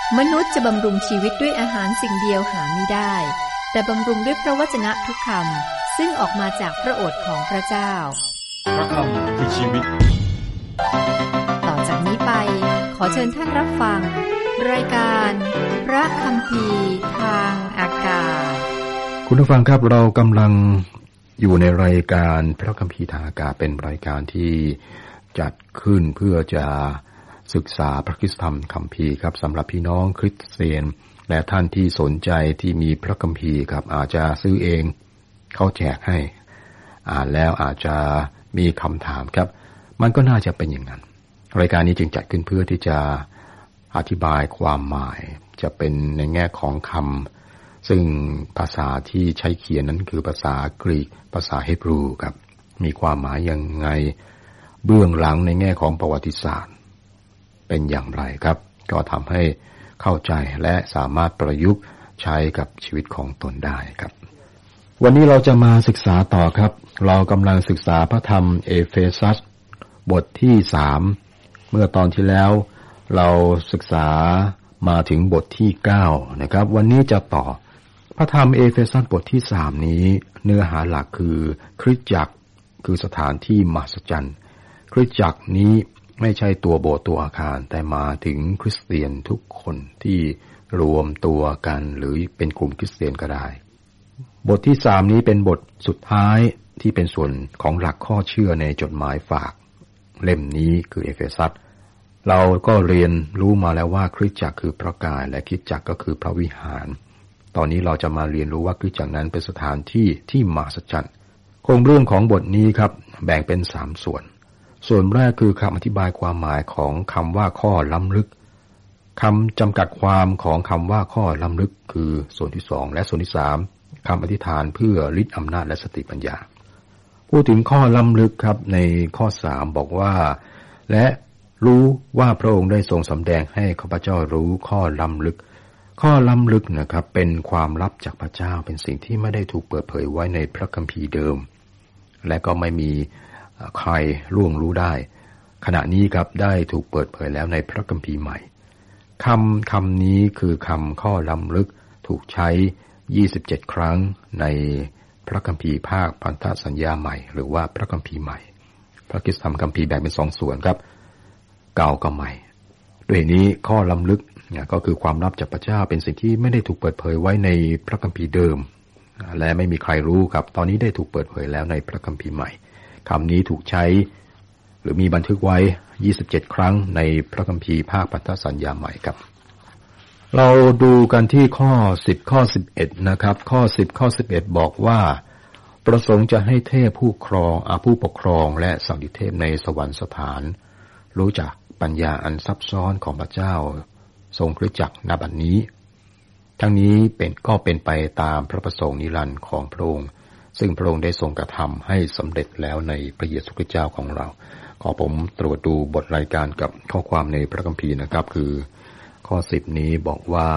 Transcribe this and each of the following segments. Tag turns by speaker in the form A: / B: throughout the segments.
A: มนุษย์จะบำรุงชีวิตด้วยอาหารสิ่งเดียวหาไม่ได้แต่บำรุงด้วยพระวจนะทุกคำซึ่งออกมาจากพระโอษฐ์ของพระเจ้า
B: พระคำคือชีวิต
A: ต่อจากนี้ไปขอเชิญท่านรับฟังรายการพระคัมภีร์ทางอากาศ
C: คุณผู้ฟังครับเรากำลังอยู่ในรายการพระคัมภีร์ทางอากาศเป็นรายการที่จัดขึ้นเพื่อจะศึกษาพระคริสตธรรมคัมภีร์ครับสำหรับพี่น้องคริสเตียนและท่านที่สนใจที่มีพระคัมภีร์ครับอาจจะซื้อเองเขาแจกให้อ่านแล้วอาจจะมีคำถามครับมันก็น่าจะเป็นอย่างนั้นรายการนี้จึงจัดขึ้นเพื่อที่จะอธิบายความหมายจะเป็นในแง่ของคำซึ่งภาษาที่ใช้เขียนนั้นคือภาษากรีกภาษาฮีบรูครับมีความหมายยังไงเบื้องหลังในแง่ของประวัติศาสตร์เป็นอย่างไรครับก็ทำให้เข้าใจและสามารถประยุกต์ใช้กับชีวิตของตนได้ครับวันนี้เราจะมาศึกษาต่อครับเรากำลังศึกษาพระธรรมเอเฟซัสบทที่3เมื่อตอนที่แล้วเราศึกษามาถึงบทที่9นะครับวันนี้จะต่อพระธรรมเอเฟซัสบทที่3นี้เนื้อหาหลักคือคริสตจักรคือสถานที่มหัศจรรย์คริสตจักรนี้ไม่ใช่ตัวโบสถ์ตัวอาคารแต่มาถึงคริสเตียนทุกคนที่รวมตัวกันหรือเป็นกลุ่มคริสเตียนก็ได้บทที่3นี้เป็นบทสุดท้ายที่เป็นส่วนของหลักข้อเชื่อในจดหมายฝากเล่มนี้คือเอเฟซัสเราก็เรียนรู้มาแล้วว่าคริสตจักรคือพระกายและคริสตจักรก็คือพระวิหารตอนนี้เราจะมาเรียนรู้ว่าคริสตจักรนั้นเป็นสถานที่ที่มหัศจรรย์โครงเรื่องของบทนี้ครับแบ่งเป็น3ส่วนแรกคือคำอธิบายความหมายของคำว่าข้อล้ำลึกคำจำกัดความของคำว่าข้อล้ำลึกคือส่วนที่2และส่วนที่3คำอธิษฐานเพื่อฤทธิ์อำนาจและสติปัญญาพูดถึงข้อล้ำลึกครับในข้อ3บอกว่าและรู้ว่าพระองค์ได้ทรงสำแดงให้ข้าพเจ้ารู้ข้อล้ำลึกข้อล้ำลึกนะครับเป็นความลับจากพระเจ้าเป็นสิ่งที่ไม่ได้ถูกเปิดเผยไว้ในพระคัมภีร์เดิมและก็ไม่มีใครล่วงรู้ได้ขณะนี้ครับได้ถูกเปิดเผยแล้วในพระคัมภีร์ใหม่คำนี้คือคำข้อล้ำลึกถูกใช้27ครั้งในพระคัมภีร์ภาคพันธสัญญาใหม่หรือว่าพระคัมภีร์ใหม่พระคริสตธรรมคัมภีร์แบ่งเป็น2ส่วนครับเก่ากับใหม่ด้วยนี้ข้อล้ำลึกก็คือความลับจากพระเจ้าเป็นสิ่งที่ไม่ได้ถูกเปิดเผยไว้ในพระคัมภีร์เดิมและไม่มีใครรู้ครับตอนนี้ได้ถูกเปิดเผยแล้วในพระคัมภีร์ใหม่คำนี้ถูกใช้หรือมีบันทึกไว้27ครั้งในพระคัมภีร์ภาคพันธสัญญาใหม่ครับเราดูกันที่ข้อ10ข้อ11นะครับข้อ10ข้อ11บอกว่าประสงค์จะให้เทพผู้ปกครองและสังฆิเทพในสวรรคสถานรู้จักปัญญาอันซับซ้อนของพระเจ้าทรงคริสตจักรณบัดนี้ทั้งนี้ก็เป็นไปตามพระประสงค์นิรันดร์ของพระองค์ซึ่งพระองค์ได้ทรงกระทำให้สำเร็จแล้วในพระเยซูคริสต์เจ้าของเราขอผมตรวจดูบทรายการกับข้อความในพระคัมภีร์นะครับคือข้อ10นี้บอกว่า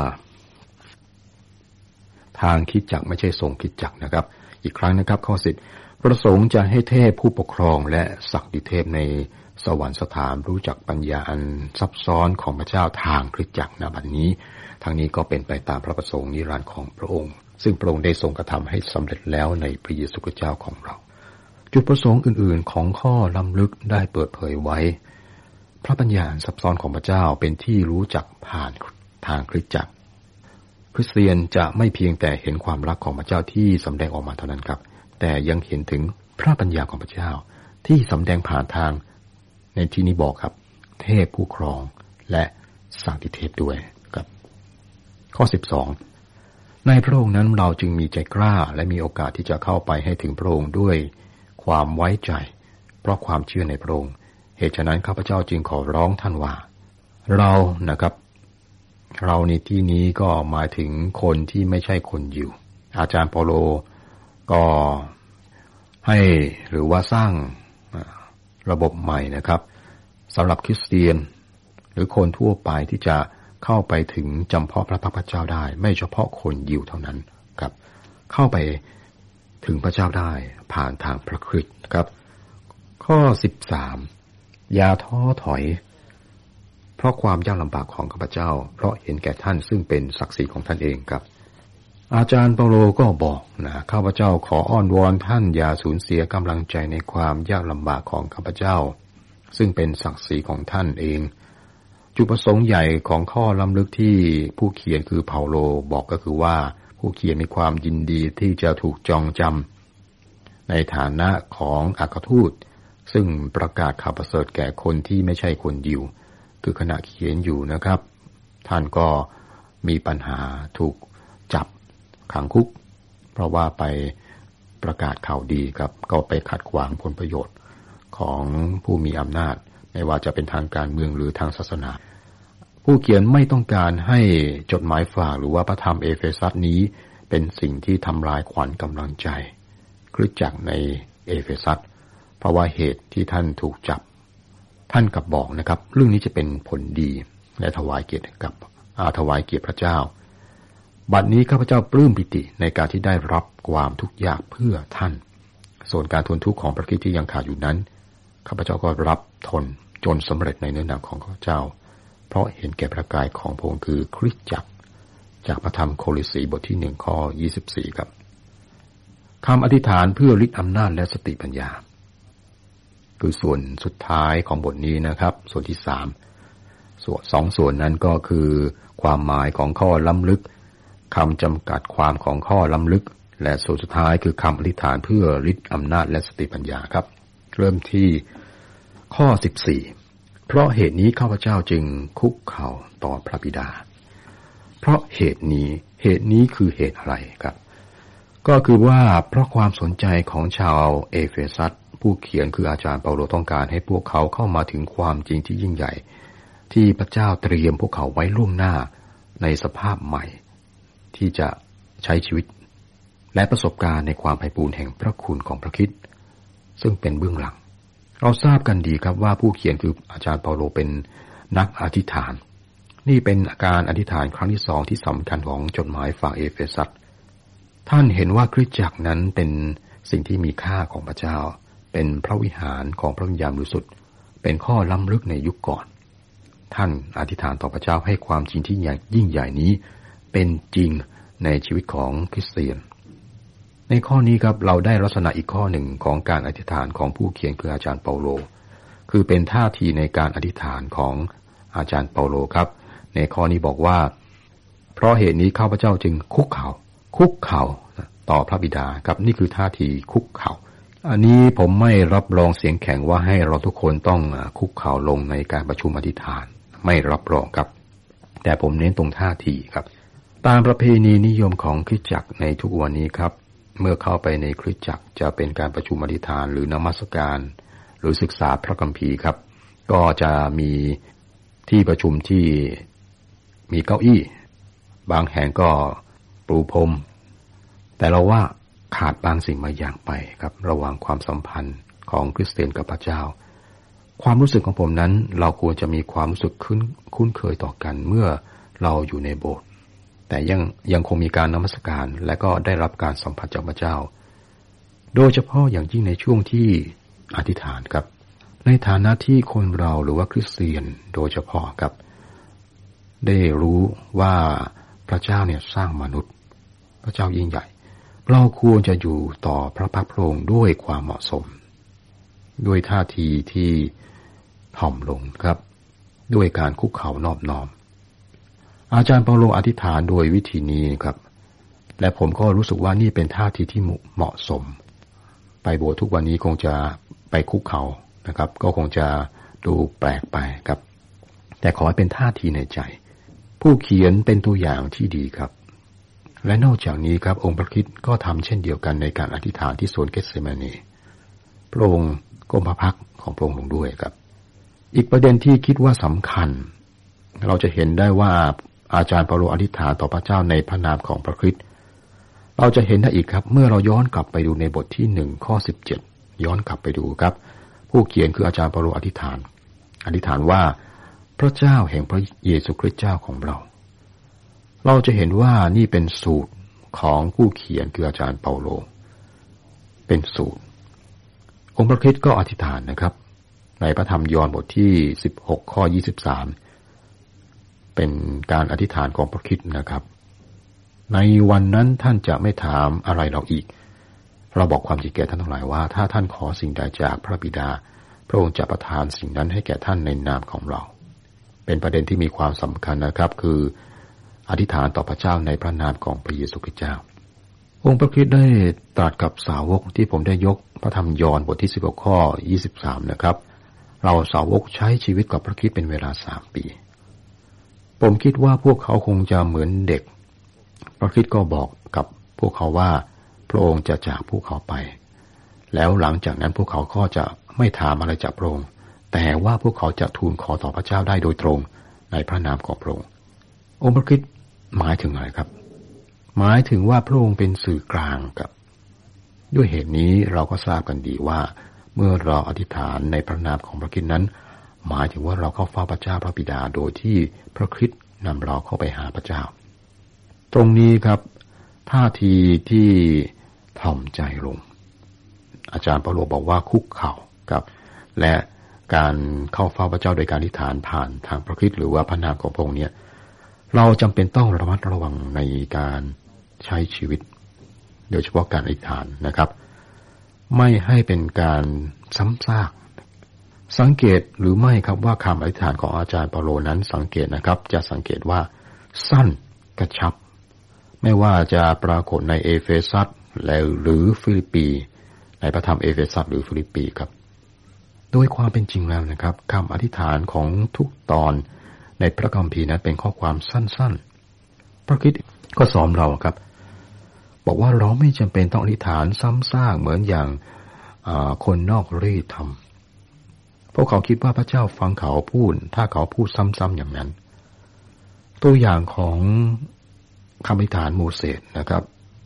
C: ทางคริสตจักรไม่ใช่ทรงคริสตจักรนะครับอีกครั้งนะครับข้อ10ประสงค์จะให้เทพผู้ปกครองและศักดิเทพในสวรรคสถานรู้จักปัญญาอันซับซ้อนของพระเจ้าทางคริสตจักรณบัดนี้ทั้งนี้ก็เป็นไปตามพระประสงค์นิรันดร์ของพระองค์ซึ่งพระองค์ได้ทรงกระทำให้สำเร็จแล้วในพระเยซูคริสต์เจ้าของเราจุดประสงค์อื่นๆของข้อล้ำลึกได้เปิดเผยไว้พระปัญญาซับซ้อนของพระเจ้าเป็นที่รู้จักผ่านทางคริสตจักรคริสเตียนจะไม่เพียงแต่เห็นความรักของพระเจ้าที่สำแดงออกมาเท่านั้นครับแต่ยังเห็นถึงพระปัญญาของพระเจ้าที่สำแดงผ่านทางในที่นี้บอกครับเทพผู้ครองและสังฆิเทพด้วยครับข้อ12ในพระองค์นั้นเราจึงมีใจกล้าและมีโอกาสที่จะเข้าไปให้ถึงพระองค์ด้วยความไว้ใจเพราะความเชื่อในพระองค์เหตุฉะนั้นข้าพเจ้าจึงขอร้องท่านว่าเรานะครับเราในที่นี้ก็หมายถึงคนที่ไม่ใช่คนยิวอาจารย์เปาโลก็ให้หรือว่าสร้างระบบใหม่นะครับสำหรับคริสเตียนหรือคนทั่วไปที่จะเข้าไปถึงจำเพาะพระพักตร์พระเจ้าได้ไม่เฉพาะคนยิวเท่านั้นครับเข้าไปถึงพระเจ้าได้ผ่านทางพระคริสต์ครับข้อ13อย่าท้อถอยเพราะความยากลำบากของข้าพเจ้าเพราะเห็นแก่ท่านซึ่งเป็นศักดิ์ศรีของท่านเองครับอาจารย์เปาโลก็บอกข้าพเจ้าขออ้อนวอนท่านอย่าสูญเสียกำลังใจในความยากลำบากของข้าพเจ้าซึ่งเป็นศักดิ์ศรีของท่านเองจุดประสงค์ใหญ่ของข้อล้ำลึกที่ผู้เขียนคือเปาโลบอกก็คือว่าผู้เขียนมีความยินดีที่จะถูกจองจำในฐานะของอัครทูตซึ่งประกาศข่าวประเสริฐแก่คนที่ไม่ใช่คนยิวคือขณะเขียนอยู่นะครับท่านก็มีปัญหาถูกจับขังคุกเพราะว่าไปประกาศข่าวดีครับก็ไปขัดขวางผลประโยชน์ของผู้มีอำนาจไม่ว่าจะเป็นทางการเมืองหรือทางศาสนาผู้เขียนไม่ต้องการให้จดหมายฝากหรือว่าพระธรรมเอเฟซัสนี้เป็นสิ่งที่ทำลายขวัญกำลังใจคริสตจักรในเอเฟซัสเพราะว่าเหตุที่ท่านถูกจับท่านกลับบอกนะครับเรื่องนี้จะเป็นผลดีและถวายเกียรติพระเจ้าบัดนี้ข้าพเจ้าปลื้มปิติในการที่ได้รับความทุกข์ยากเพื่อท่านส่วนการทนทุกข์ของพระคริสต์ที่ยังขาดอยู่นั้นข้าพเจ้าก็รับทนจนสำเร็จในเนื้อหนังของข้าพเจ้าเพราะเห็นแก่พระกายของพระองค์คือคริสตจักรจากพระธรรมโคริสีบทที่1ข้อ24ครับคำอธิษฐานเพื่อฤทธิ์อำนาจและสติปัญญาคือส่วนสุดท้ายของบทนี้นะครับส่วนที่3ส่วนนั้นก็คือความหมายของข้อล้ำลึกคำจำกัดความของข้อล้ำลึกและส่วนสุดท้ายคือคำอธิษฐานเพื่อฤทธิ์อำนาจและสติปัญญาครับเริ่มที่ข้อ14เพราะเหตุนี้ข้าพเจ้าจึงคุกเข่าต่อพระบิดาเพราะเหตุนี้คือเหตุอะไรครับก็คือว่าเพราะความสนใจของชาวเอเฟซัสผู้เขียนคืออาจารย์เปาโลต้องการให้พวกเขาเข้ามาถึงความจริงที่ยิ่งใหญ่ที่พระเจ้าเตรียมพวกเขาไว้ล่วงหน้าในสภาพใหม่ที่จะใช้ชีวิตและประสบการณ์ในความไพบูลย์แห่งพระคุณของพระคริสต์ซึ่งเป็นเบื้องหลังเราทราบกันดีครับว่าผู้เขียนคืออาจารย์เปาโลเป็นนักอธิษฐานนี่เป็นการอธิษฐานครั้งที่2ที่สำคัญของจดหมายฝากเอเฟซัสท่านเห็นว่าคริสตจักรนั้นเป็นสิ่งที่มีค่าของพระเจ้าเป็นพระวิหารของพระวิญญาณบริสุทธิ์เป็นข้อล้ำลึกในยุคก่อนท่านอธิษฐานต่อพระเจ้าให้ความจริงที่ยิ่งใหญ่นี้เป็นจริงในชีวิตของคริสเตียนในข้อนี้ครับเราได้ลักษณะอีกข้อหนึ่งของการอธิษฐานของผู้เขียนคืออาจารย์เปาโลคือเป็นท่าทีในการอธิษฐานของอาจารย์เปาโลครับในข้อนี้บอกว่าเพราะเหตุนี้ข้าพเจ้าจึงคุกเข่าต่อพระบิดาครับนี่คือท่าทีคุกเข่าอันนี้ผมไม่รับรองเสียงแข็งว่าให้เราทุกคนต้องคุกเข่าลงในการประชุมอธิษฐานไม่รับรองครับแต่ผมเน้นตรงท่าทีครับตามประเพณีนิยมของคริสตจักรในทุกวันนี้ครับเมื่อเข้าไปในคริสตจักรจะเป็นการประชุมอธิษฐานหรือนมัสการหรือศึกษาพระคัมภีร์ครับก็จะมีที่ประชุมที่มีเก้าอี้บางแห่งก็ปูพรมแต่เราว่าขาดบางสิ่งบางอย่างไปครับระหว่างความสัมพันธ์ของคริสเตียนกับพระเจ้าความรู้สึกของผมนั้นเราควรจะมีความรู้สึกคุ้นเคยต่อกันเมื่อเราอยู่ในโบสถ์แต่ยังคงมีการนมัสการและก็ได้รับการสัมผัสจากพระเจ้าโดยเฉพาะอย่างยิ่งในช่วงที่อธิษฐานครับในฐานะที่คนเราหรือว่าคริสเตียนโดยเฉพาะครับได้รู้ว่าพระเจ้าเนี่ยสร้างมนุษย์พระเจ้ายิ่งใหญ่เราควรจะอยู่ต่อพระพักพระองค์ด้วยความเหมาะสมด้วยท่าทีที่ถ่อมลงครับด้วยการคุกเข่านอบน้อมอาจารย์เปาโลอธิษฐานโดยวิธีนี้ครับและผมก็รู้สึกว่านี่เป็นท่าทีที่เหมาะสมไปโบสถ์ทุกวันนี้คงจะไปคุกเข่านะครับก็คงจะดูแปลกไปครับแต่ขอให้เป็นท่าทีในใจผู้เขียนเป็นตัวอย่างที่ดีครับและนอกจากนี้ครับองค์พระคริสต์ก็ทำเช่นเดียวกันในการอธิษฐานที่สวนเกธเซมานีพระองค์ก้มพระพักตร์ของพระองค์ลงด้วยครับอีกประเด็นที่คิดว่าสำคัญเราจะเห็นได้ว่าอาจารย์เปาโลอธิษฐานต่อพระเจ้าในพระนามของพระคริสต์เราจะเห็นได้อีกครับเมื่อเราย้อนกลับไปดูในบทที่1ข้อ17ย้อนกลับไปดูครับผู้เขียนคืออาจารย์เปาโลอธิษฐานว่าพระเจ้าแห่งพระเยซูคริสต์เจ้าของเราจะเห็นว่านี่เป็นสูตรของผู้เขียนคืออาจารย์เปาโลเป็นสูตรองค์พระคริสต์ก็อธิษฐานนะครับในพระธรรมยอห์นบทที่16ข้อ23 เป็นการอธิษฐานของพระคริสต์นะครับในวันนั้นท่านจะไม่ถามอะไรเราอีกเราบอกความจริงแก่ท่านทั้งหลายว่าถ้าท่านขอสิ่งใดจากพระบิดาพระองค์จะประทานสิ่งนั้นให้แก่ท่านในนามของเราเป็นประเด็นที่มีความสำคัญนะครับคืออธิษฐานต่อพระเจ้าในพระนามของพระเยซูคริสต์เจ้าองค์พระคริสต์ได้ตรัสกับสาวกที่ผมได้ยกพระธรรมยอห์นบทที่16ข้อ23นะครับเราสาวกใช้ชีวิตกับพระคริสต์เป็นเวลา3 ปีผมคิดว่าพวกเขาคงจะเหมือนเด็กพระคริสต์ก็บอกกับพวกเขาว่าพระองค์จะจากพวกเขาไปแล้วหลังจากนั้นพวกเขาก็จะไม่ถามอะไรจากพระองค์แต่ว่าพวกเขาจะทูลขอต่อพระเจ้าได้โดยตรงในพระนามของพระองค์องค์พระคริสต์หมายถึงอะไรครับหมายถึงว่าพระองค์เป็นสื่อกลางครับด้วยเหตุนี้เราก็ทราบกันดีว่าเมื่อเราอธิษฐานในพระนามของพระคริสต์นั้นหมายถึงว่าเราเข้าเฝ้าพระเจ้าพระบิดาโดยที่พระคริสต์นำเราเข้าไปหาพระเจ้าตรงนี้ครับท่าทีที่ถ่อมใจลงอาจารย์เปาโลบอกว่าคุกเข่าครับและการเข้าเฝ้าพระเจ้าโดยการอธิษฐานผ่านทางพระคริสต์หรือว่าพระนามของพระองค์เนี่ยเราจำเป็นต้องระมัดระวังในการใช้ชีวิตโดยเฉพาะการอธิษฐานนะครับไม่ให้เป็นการซ้ำซากสังเกตหรือไม่ครับว่าคำอธิษฐานของอาจารย์เปาโลนั้นสังเกตนะครับจะสังเกตว่าสั้นกระชับไม่ว่าจะปรากฏในเอเฟซัสหรือฟิลิปปีในพระธรรมเอเฟซัสหรือฟิลิปปีครับโดยความเป็นจริงแล้วนะครับคำอธิษฐานของทุกตอนในพระคัมภีร์นั้นเป็นข้อความสั้นๆพระคริสต์ก็สอนเราครับบอกว่าเราไม่จำเป็นต้องอธิษฐานซ้ำซากเหมือนอย่างคนนอกรีดทำพวกเขาคิดว่าพระเจ้าฟังเขาพูดถ้าเขาพูดซ้ำๆอย่างนั้นตัวอย่างของคำอธิษฐานโมเสสนะครับ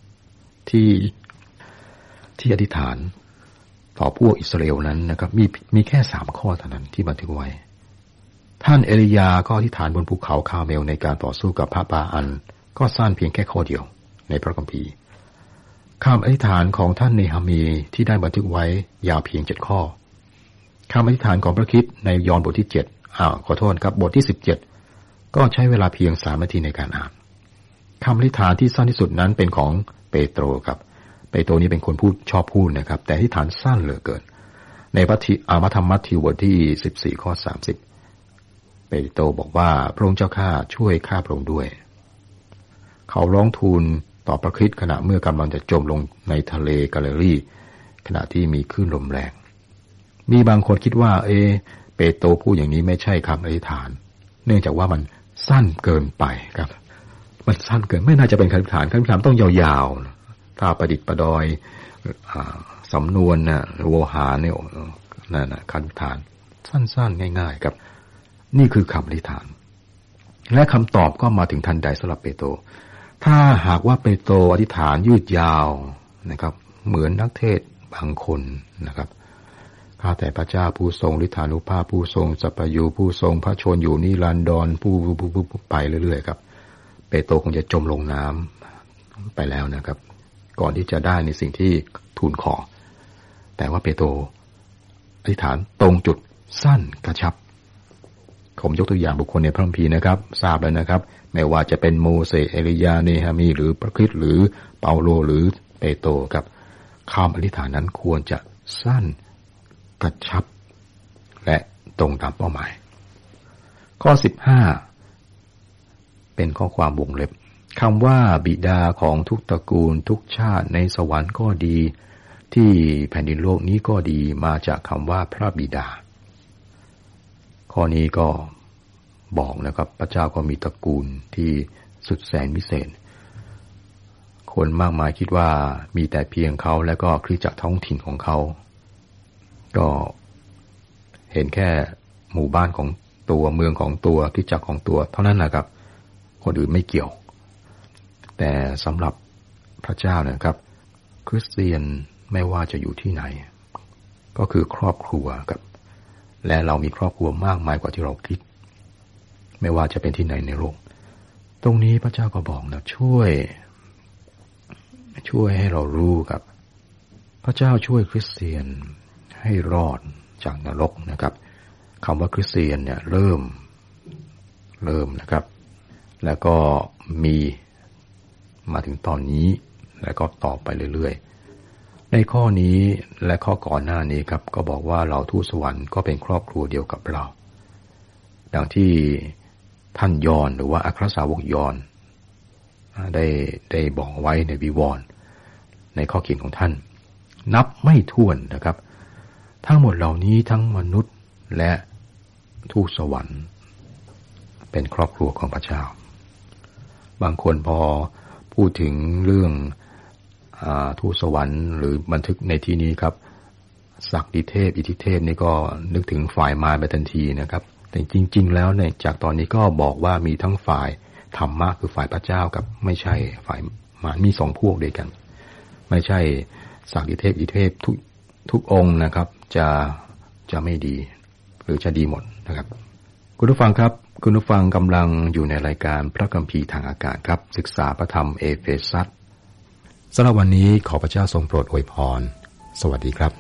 C: ที่อธิษฐานต่อพวกอิสราเอลนั้นนะครับมีแค่3 ข้อเท่านั้นที่บันทึกไว้ท่านเอลียาก็อธิษฐานบนภูเขาคาร์เมลในการต่อสู้กับพระบาอัลก็สั้นเพียงแค่ข้อเดียวในพระคัมภีร์คำอธิษฐานของท่านเนหะมีที่ได้บันทึกไว้ยาวเพียง7 ข้อคำอธิษฐานของพระคริสต์ในยอห์นบทที่7ขอโทษครับบทที่17ก็ใช้เวลาเพียง3 นาทีในการอ่านคำอธิษฐานที่สั้นที่สุดนั้นเป็นของเปโตรครับเปโตรนี้เป็นคนชอบพูดนะครับแต่อธิษฐานสั้นเหลือเกินในพระธรรมมัทธิวบทที่14ข้อ30เปโตรบอกว่าพระองค์เจ้าข้าช่วยข้าพระองค์ด้วยเขาร้องทูลต่อพระคริสต์ขณะเมื่อกำลังจะจมลงในทะเลกาลิลีขณะที่มีคลื่นลมแรงมีบางคนคิดว่าเปโตรพูดอย่างนี้ไม่ใช่คำอธิษฐานเนื่องจากว่ามันสั้นเกินไปครับมันสั้นเกินไม่น่าจะเป็นคำอธิษฐานต้องยาวๆถ้าประดิษฐ์ประดอยสำนวนโวหารเนี่ยนั่นคำอธิษฐานสั้นๆง่ายๆครับนี่คือคำอธิษฐานและคำตอบก็มาถึงทันใดสำหรับเปโตรถ้าหากว่าเปโตรอธิษฐานยืดยาวนะครับเหมือนนักเทศบางคนนะครับข้าแต่พระเจ้าผู้ทรงฤทธานุภาพผู้ทรงสัพพยูผู้ทรงพระชนอยู่นิรันดรผู้ไปเรื่อยๆครับเปโตรคงจะจมลงน้ำไปแล้วนะครับก่อนที่จะได้ในสิ่งที่ทูลขอแต่ว่าเปโตรอธิษฐานตรงจุดสั้นกระชับผมยกตัวอย่างบุคคลในพระคัมภีร์นะครับทราบแล้วนะครับไม่ว่าจะเป็นโมเสสเอลียาเนหะมีหรือพระคริสต์หรือเปาโลหรือเปโตรครับคำอธิษฐานนั้นควรจะสั้นกระชับและตรงตามเป้าหมายข้อ15เป็นข้อความวงเล็บคำว่าบิดาของทุกตระกูลทุกชาติในสวรรค์ก็ดีที่แผ่นดินโลกนี้ก็ดีมาจากคำว่าพระบิดาข้อนี้ก็บอกนะครับพระเจ้าก็มีตระกูลที่สุดแสนพิเศษคนมากมายคิดว่ามีแต่เพียงเขาและก็คริสตจักรท้องถิ่นของเขาก็เห็นแค่หมู่บ้านของตัวเมืองของตัวคริสตจักรของตัวเท่านั้นนะครับคนอื่นไม่เกี่ยวแต่สำหรับพระเจ้านะครับคริสเตียนไม่ว่าจะอยู่ที่ไหนก็คือครอบครัวครับและเรามีครอบครัวมากมายกว่าที่เราคิดไม่ว่าจะเป็นที่ไหนในโลกตรงนี้พระเจ้าก็บอกนะช่วยให้เรารู้ครับพระเจ้าช่วยคริสเตียนให้รอดจากนรกนะครับคำว่าคริสเตียนเนี่ยเริ่มนะครับแล้วก็มีมาถึงตอนนี้แล้วก็ต่อไปเรื่อยๆในข้อนี้และข้อก่อนหน้านี้ครับก็บอกว่าเราทูตสวรรค์ก็เป็นครอบครัวเดียวกับเราดังที่ท่านยอห์นหรือว่าอัครสาวกยอห์นได้บอกไว้ในวิวรณ์ในข้อเขียนของท่านนับไม่ถ้วนนะครับทั้งหมดเหล่านี้ทั้งมนุษย์และทูตสวรรค์เป็นครอบครัวของพระเจ้าบางคนพอพูดถึงเรื่องทูตสวรรค์หรือบันทึกในที่นี้ครับศักดิเทพอิทธิเทพนี่ก็นึกถึงฝ่ายมารไปทันทีนะครับแต่จริงๆแล้วเนี่ยจากตอนนี้ก็บอกว่ามีทั้งฝ่ายธรรมะคือฝ่ายพระเจ้ากับไม่ใช่ฝ่ายมารมีสองพวกด้วยกันไม่ใช่ศักดิเทพอิทธิเทพทุกองค์นะครับจะไม่ดีหรือจะดีหมดนะครับคุณผู้ฟังครับคุณผู้ฟังกำลังอยู่ในรายการพระคัมภีร์ทางอากาศครับศึกษาพระธรรมเอเฟซัสสำหรับวันนี้ขอพระเจ้าทรงโปรดอวยพรสวัสดีครับ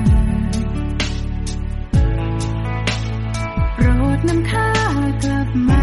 D: นำข้ากลับมา